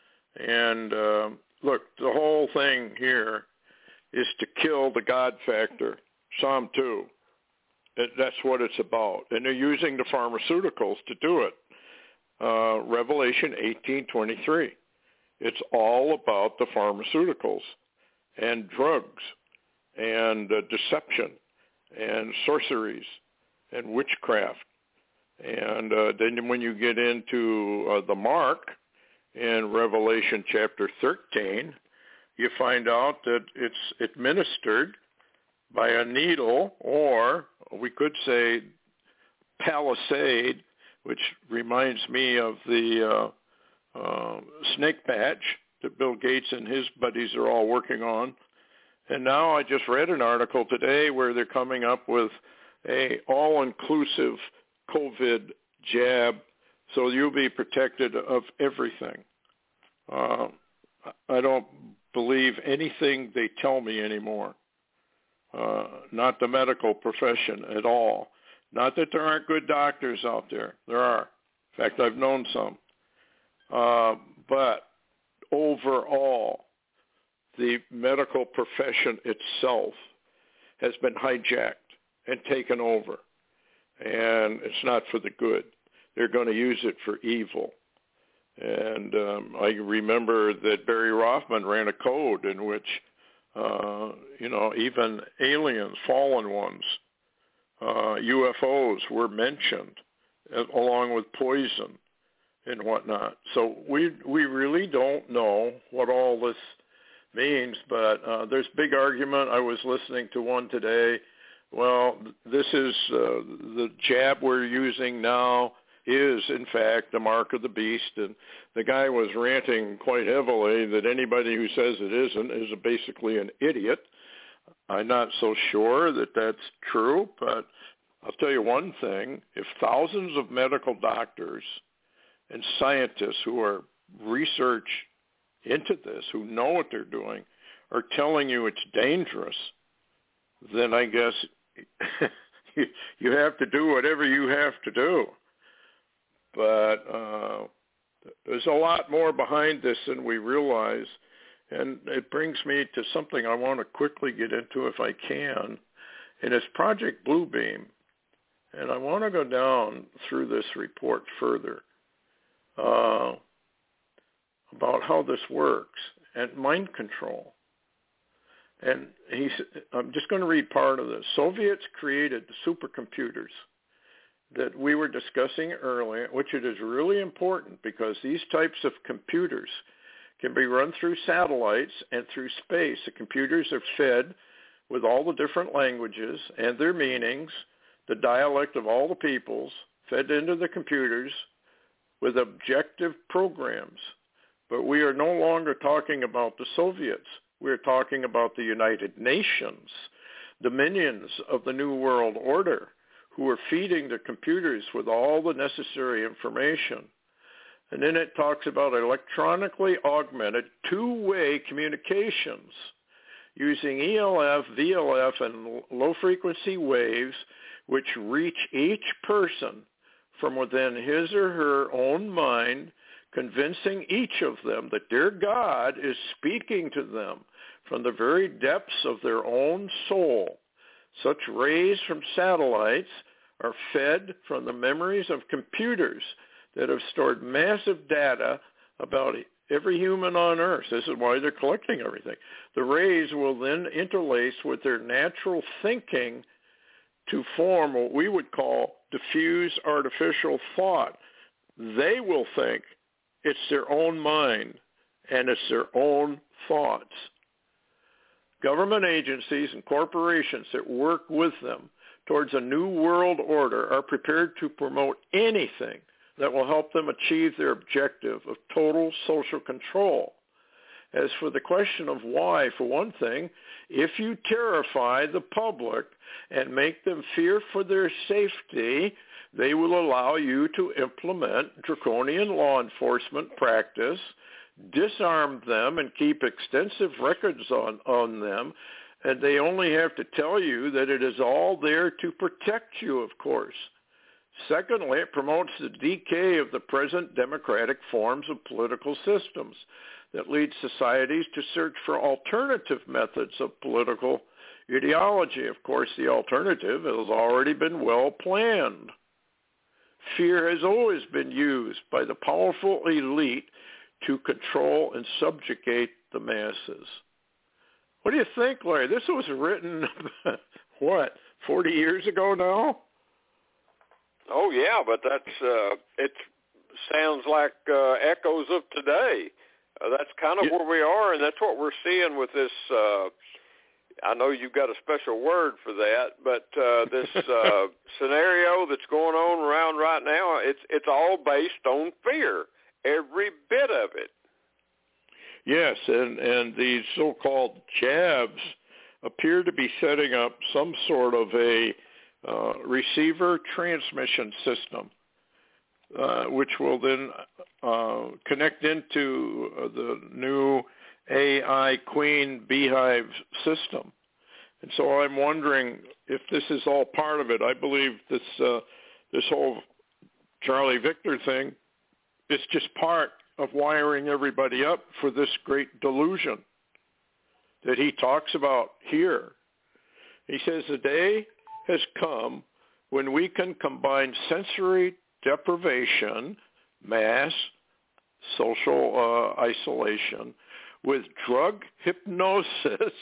And uh, look, the whole thing here is to kill the God factor, Psalm two. It, that's what it's about. And they're using the pharmaceuticals to do it. Uh, Revelation eighteen twenty-three. It's all about the pharmaceuticals and drugs and uh, deception and sorceries and witchcraft. And uh, then when you get into uh, the mark in Revelation chapter thirteen, you find out that it's administered by a needle, or we could say palisade, which reminds me of the uh, uh, snake patch that Bill Gates and his buddies are all working on. And now I just read an article today where they're coming up with a all-inclusive COVID jab, so you'll be protected of everything. Uh, I don't believe anything they tell me anymore. Uh, not the medical profession at all. Not that there aren't good doctors out there. There are. In fact, I've known some. Uh, but overall, the medical profession itself has been hijacked and taken over. And it's not for the good. They're going to use it for evil. And um, I remember that Barry Rothman ran a code in which, uh, you know, even aliens, fallen ones, uh, U F Os were mentioned, uh, along with poison and whatnot. So we we really don't know what all this means, but uh, there's big argument. I was listening to one today. Well, this is uh, the jab we're using now is, in fact, the mark of the beast. And the guy was ranting quite heavily that anybody who says it isn't is basically an idiot. I'm not so sure that that's true, but I'll tell you one thing. If thousands of medical doctors and scientists who are research into this, who know what they're doing, are telling you it's dangerous, then I guess you, you have to do whatever you have to do. But uh, there's a lot more behind this than we realize. And it brings me to something I want to quickly get into if I can, and it's Project Bluebeam. And I want to go down through this report further uh, about how this works and mind control. And he's, I'm just going to read part of this. Soviets created the supercomputers that we were discussing earlier, which it is really important because these types of computers can be run through satellites and through space. The computers are fed with all the different languages and their meanings, the dialect of all the peoples, fed into the computers with objective programs. But we are no longer talking about the Soviets. We're talking about the United Nations, dominions of the New World Order, who are feeding the computers with all the necessary information. And then it talks about electronically augmented two-way communications using E L F, V L F, and low-frequency waves, which reach each person from within his or her own mind, convincing each of them that their God is speaking to them from the very depths of their own soul. Such rays from satellites are fed from the memories of computers that have stored massive data about every human on Earth. This is why they're collecting everything. The rays will then interlace with their natural thinking to form what we would call diffuse artificial thought. They will think it's their own mind and it's their own thoughts. Government agencies and corporations that work with them towards a new world order are prepared to promote anything that will help them achieve their objective of total social control. As for the question of why, for one thing, if you terrify the public and make them fear for their safety, they will allow you to implement draconian law enforcement practice, disarm them, and keep extensive records on, on them. And they only have to tell you that it is all there to protect you, of course. Secondly, it promotes the decay of the present democratic forms of political systems that lead societies to search for alternative methods of political ideology. Of course, the alternative has already been well planned. Fear has always been used by the powerful elite to control and subjugate the masses. What do you think, Larry? This was written, what, forty years ago now? Oh, yeah, but that's uh, it sounds like uh, echoes of today. Uh, that's kind of yeah. where we are, and that's what we're seeing with this. Uh, I know you've got a special word for that, but uh, this uh, scenario that's going on around right now, it's it's all based on fear, every bit of it. Yes, and, and these so-called jabs appear to be setting up some sort of a uh, receiver transmission system, uh, which will then uh, connect into uh, the new A I Queen Beehive system. And so I'm wondering if this is all part of it. I believe this uh, this whole Charlie Victor thing. It's just part of wiring everybody up for this great delusion that he talks about here. He says the day has come when we can combine sensory deprivation, mass, social uh, isolation, with drug hypnosis.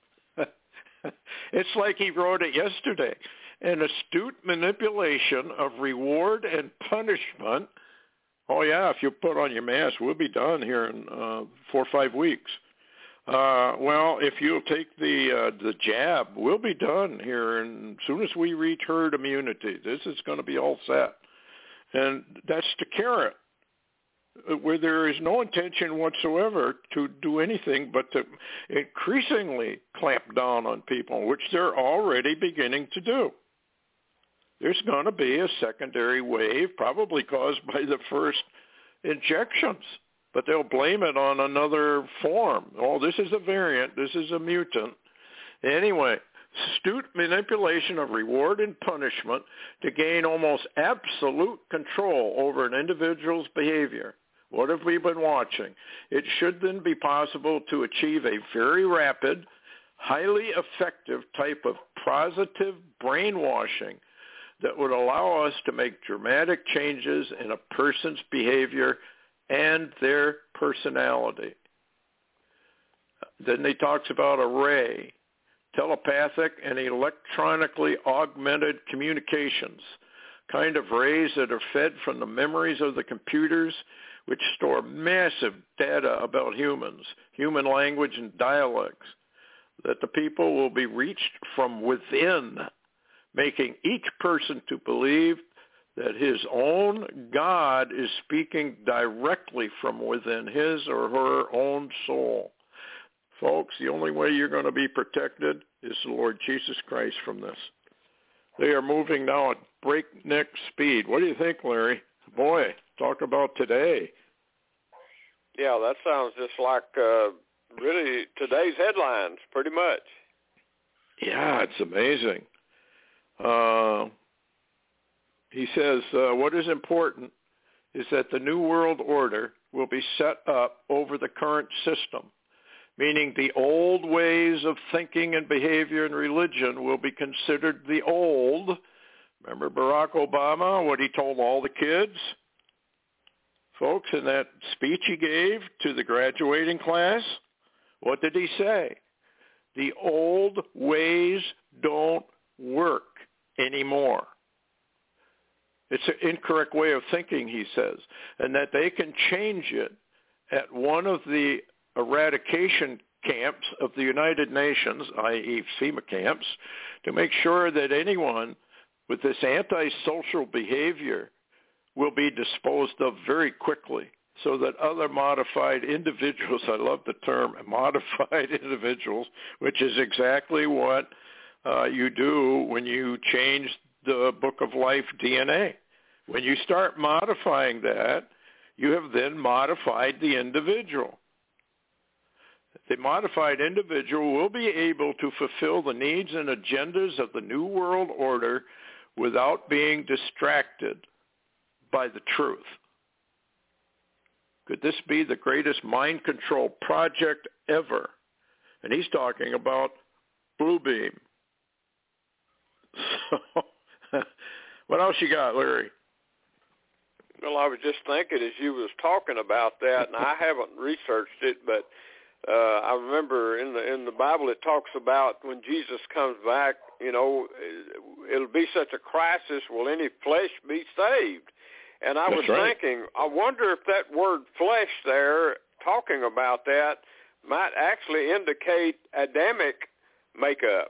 It's like he wrote it yesterday. An astute manipulation of reward and punishment. Oh, yeah, if you put on your mask, we'll be done here in uh, four or five weeks. Uh, well, if you'll take the uh, the jab, we'll be done here. And as soon as we reach herd immunity, this is going to be all set. And that's the carrot, where there is no intention whatsoever to do anything but to increasingly clamp down on people, which they're already beginning to do. There's going to be a secondary wave, probably caused by the first injections, but they'll blame it on another form. Oh, this is a variant. This is a mutant. Anyway, astute manipulation of reward and punishment to gain almost absolute control over an individual's behavior. What have we been watching? It should then be possible to achieve a very rapid, highly effective type of positive brainwashing that would allow us to make dramatic changes in a person's behavior and their personality. Then he talks about array, telepathic and electronically augmented communications, kind of rays that are fed from the memories of the computers, which store massive data about humans, human language and dialects, that the people will be reached from within, making each person to believe that his own God is speaking directly from within his or her own soul. Folks, the only way you're going to be protected is the Lord Jesus Christ from this. They are moving now at breakneck speed. What do you think, Larry? Boy, talk about today. Yeah, that sounds just like uh, really today's headlines, pretty much. Yeah, it's amazing. Uh, he says, uh, what is important is that the New World Order will be set up over the current system, meaning the old ways of thinking and behavior and religion will be considered the old. Remember Barack Obama, what he told all the kids? Folks, in that speech he gave to the graduating class, what did he say? The old ways don't work anymore. It's an incorrect way of thinking, he says, and that they can change it at one of the eradication camps of the United Nations, that is. FEMA camps, to make sure that anyone with this antisocial behavior will be disposed of very quickly, so that other modified individuals, I love the term modified individuals, which is exactly what uh, you do when you change the Book of Life D N A. When you start modifying that, you have then modified the individual. The modified individual will be able to fulfill the needs and agendas of the New World Order without being distracted by the truth. Could this be the greatest mind control project ever? And he's talking about Bluebeam. So, what else you got, Larry? Well, I was just thinking as you was talking about that, and I haven't researched it, but uh, I remember in the in the Bible it talks about when Jesus comes back, you know, it'll be such a crisis, will any flesh be saved? And I That's was right. thinking, I wonder if that word flesh there, talking about that, might actually indicate Adamic makeup.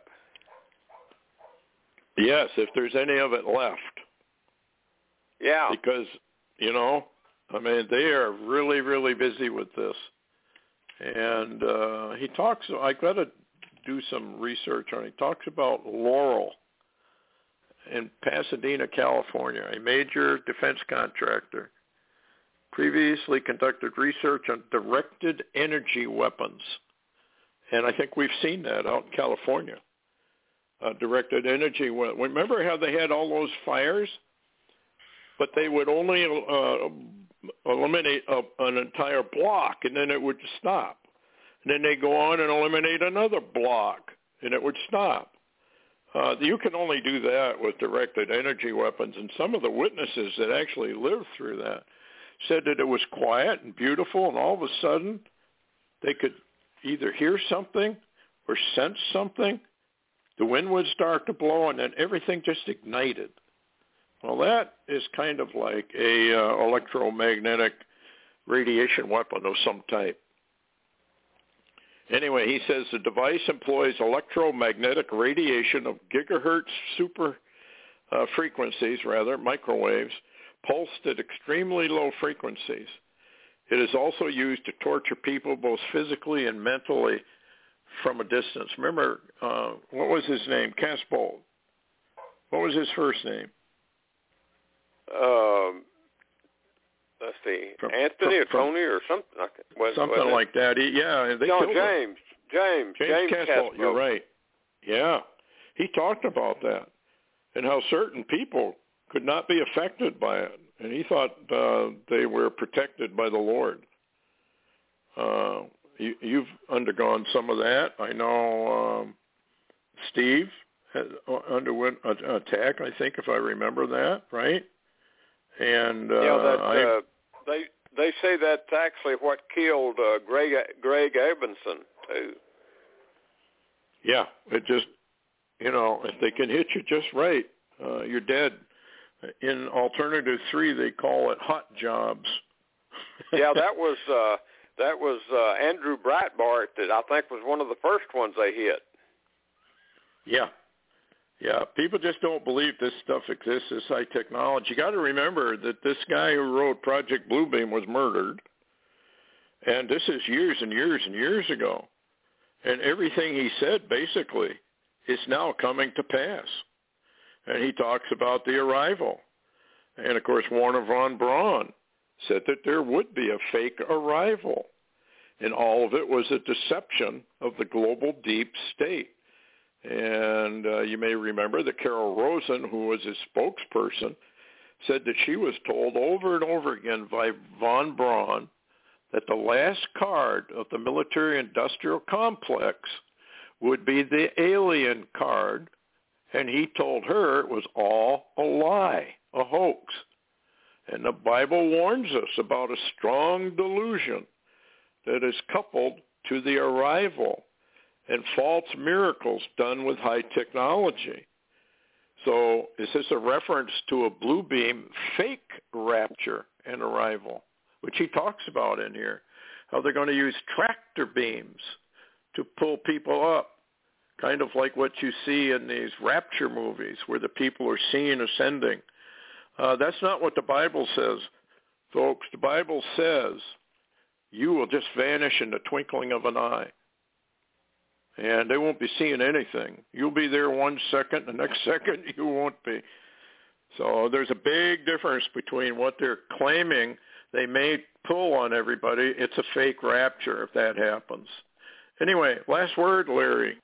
Yes, if there's any of it left. Yeah. Because, you know, I mean, they are really, really busy with this. And uh, he talks, I got to do some research on it. He talks about Laurel in Pasadena, California, a major defense contractor, previously conducted research on directed energy weapons. And I think we've seen that out in California. Uh, directed energy weapons. Remember how they had all those fires but they would only uh, eliminate a, an entire block, and then it would stop. And then they go on and eliminate another block, and it would stop. Uh, you can only do that with directed energy weapons, and some of the witnesses that actually lived through that said that it was quiet and beautiful, and all of a sudden they could either hear something or sense something. The wind would start to blow, and then everything just ignited. Well, that is kind of like a uh, electromagnetic radiation weapon of some type. Anyway, he says the device employs electromagnetic radiation of gigahertz super uh, frequencies, rather, microwaves, pulsed at extremely low frequencies. It is also used to torture people both physically and mentally from a distance. Remember, uh, what was his name? Casbolt. What was his first name? Um, let's see, from, Anthony from, or Tony or something like that. Was, something was like that. He, yeah, they no, killed James, him. James. James. James Casbolt, Casbolt. You're right. Yeah. He talked about that and how certain people could not be affected by it. And he thought uh, they were protected by the Lord. Uh, you, you've undergone some of that. I know um, Steve had underwent an attack, I think, if I remember that, right? And uh, yeah, that, I, uh, they they say that's actually what killed uh, Greg Greg Abinson too. Yeah, it just, you know, if they can hit you just right, uh, you're dead. In Alternative Three, they call it hot jobs. yeah, that was uh, that was uh, Andrew Breitbart that I think was one of the first ones they hit. Yeah. Yeah, people just don't believe this stuff exists, this high technology. You got to remember that this guy who wrote Project Bluebeam was murdered, and this is years and years and years ago. And everything he said, basically, is now coming to pass. And he talks about the arrival. And, of course, Warner von Braun said that there would be a fake arrival, and all of it was a deception of the global deep state. And uh, you may remember that Carol Rosen, who was his spokesperson, said that she was told over and over again by von Braun that the last card of the military-industrial complex would be the alien card, and he told her it was all a lie, a hoax. And the Bible warns us about a strong delusion that is coupled to the arrival and false miracles done with high technology. So is this a reference to a blue beam fake rapture and arrival, which he talks about in here, how they're going to use tractor beams to pull people up, kind of like what you see in these rapture movies where the people are seen ascending. Uh, that's not what the Bible says, folks. The Bible says you will just vanish in the twinkling of an eye. And they won't be seeing anything. You'll be there one second, the next second you won't be. So there's a big difference between what they're claiming they may pull on everybody. It's a fake rapture if that happens. Anyway, last word, Larry.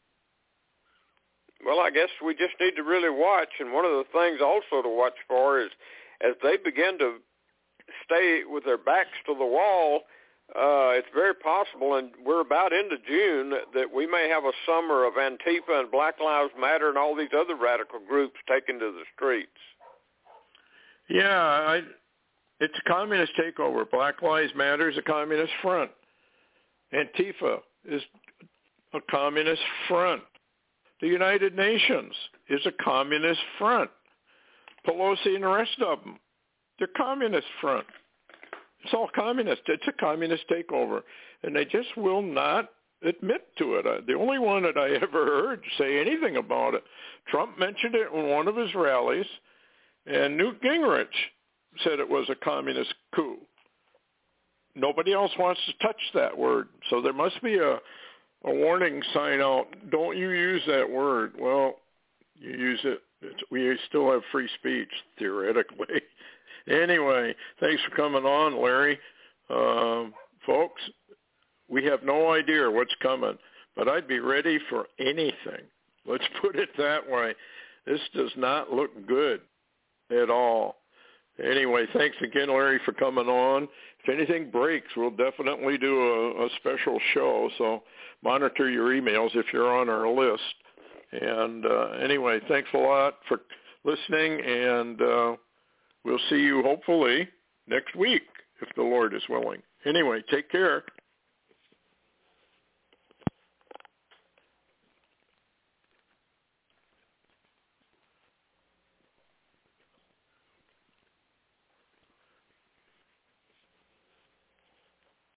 Well, I guess we just need to really watch. And one of the things also to watch for is as they begin to stay with their backs to the wall, Uh, it's very possible, and we're about into June, that we may have a summer of Antifa and Black Lives Matter and all these other radical groups taken to the streets. Yeah, I, it's a communist takeover. Black Lives Matter is a communist front. Antifa is a communist front. The United Nations is a communist front. Pelosi and the rest of them, they're communist front. It's all communist. It's a communist takeover. And they just will not admit to it. The only one that I ever heard say anything about it, Trump mentioned it in one of his rallies, and Newt Gingrich said it was a communist coup. Nobody else wants to touch that word. So there must be a, a warning sign out. Don't you use that word. Well, you use it. It's, we still have free speech, theoretically. Anyway, thanks for coming on, Larry. Um, folks, we have no idea what's coming, but I'd be ready for anything. Let's put it that way. This does not look good at all. Anyway, thanks again, Larry, for coming on. If anything breaks, we'll definitely do a, a special show, so monitor your emails if you're on our list. And uh, anyway, thanks a lot for listening, and uh, we'll see you hopefully next week, if the Lord is willing. Anyway, take care.